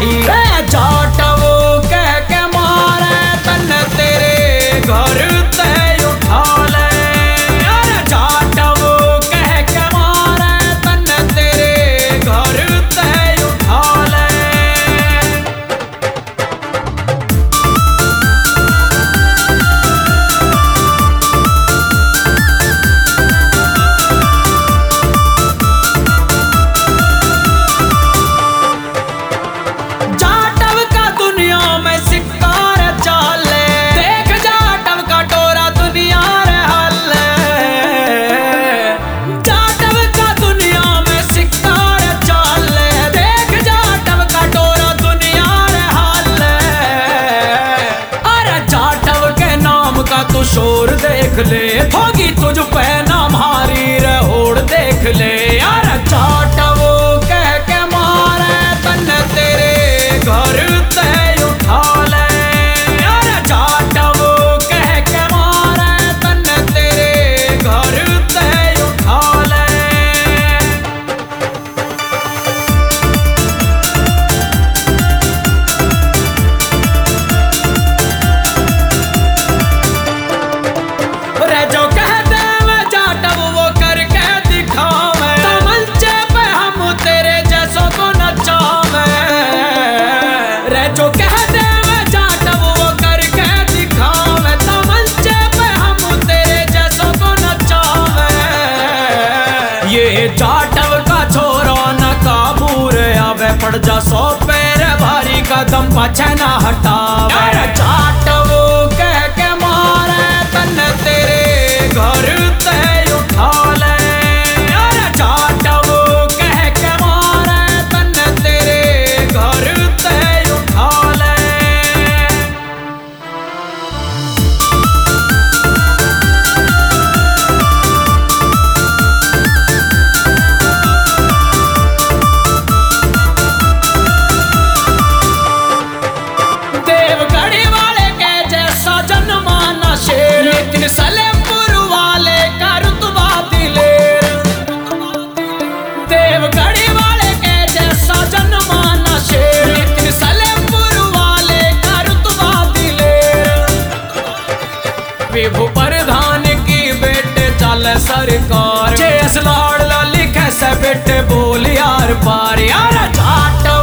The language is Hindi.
माही जाट वो कह के मारे तन तेरे घर ते उठा ले। अरे जाट वो कह के मारे तन तेरे घर ते उठा ले। तू शोर देख ले थोगी तुझ पे ना मारी रे होड़ देख ले। यार जाट वो कह के मारे तन तेरे घर ते उठा ले। यार जाट वो कह के मारे तन तेरे घर ते उठा ले। जो कहते वे जाट वो करके दिखावे तमंचे पे हम तेरे जैसों को नचावे। रे जो कहते वे जाट वो करके दिखावे तमंचे पे हम तेरे जैसों को नचावे। ये जाटव का छोरो न काबू रे आवे पड़ जा 100 पैर भारी कदम पछे ना हटावे। जाट वो कह के मारे तन तेरे घर ते उठा ले। अरे जाट वो कह के मारे तन तेरे घर ते उठा ले। देवगढ़ी वाले के जैसा जनमाना शेर लेकिन सलेमपुर वाले का रुतबा दिलेर। देवगढ़ी वाले के जैसा जनमाना शेर लेकिन सलेमपुर वाले का रुतबा दिलेर। विभु प्रधान की बेटे चल सरकार जे लाड़ लिखे से बेटे बोल यार पार। यार जाट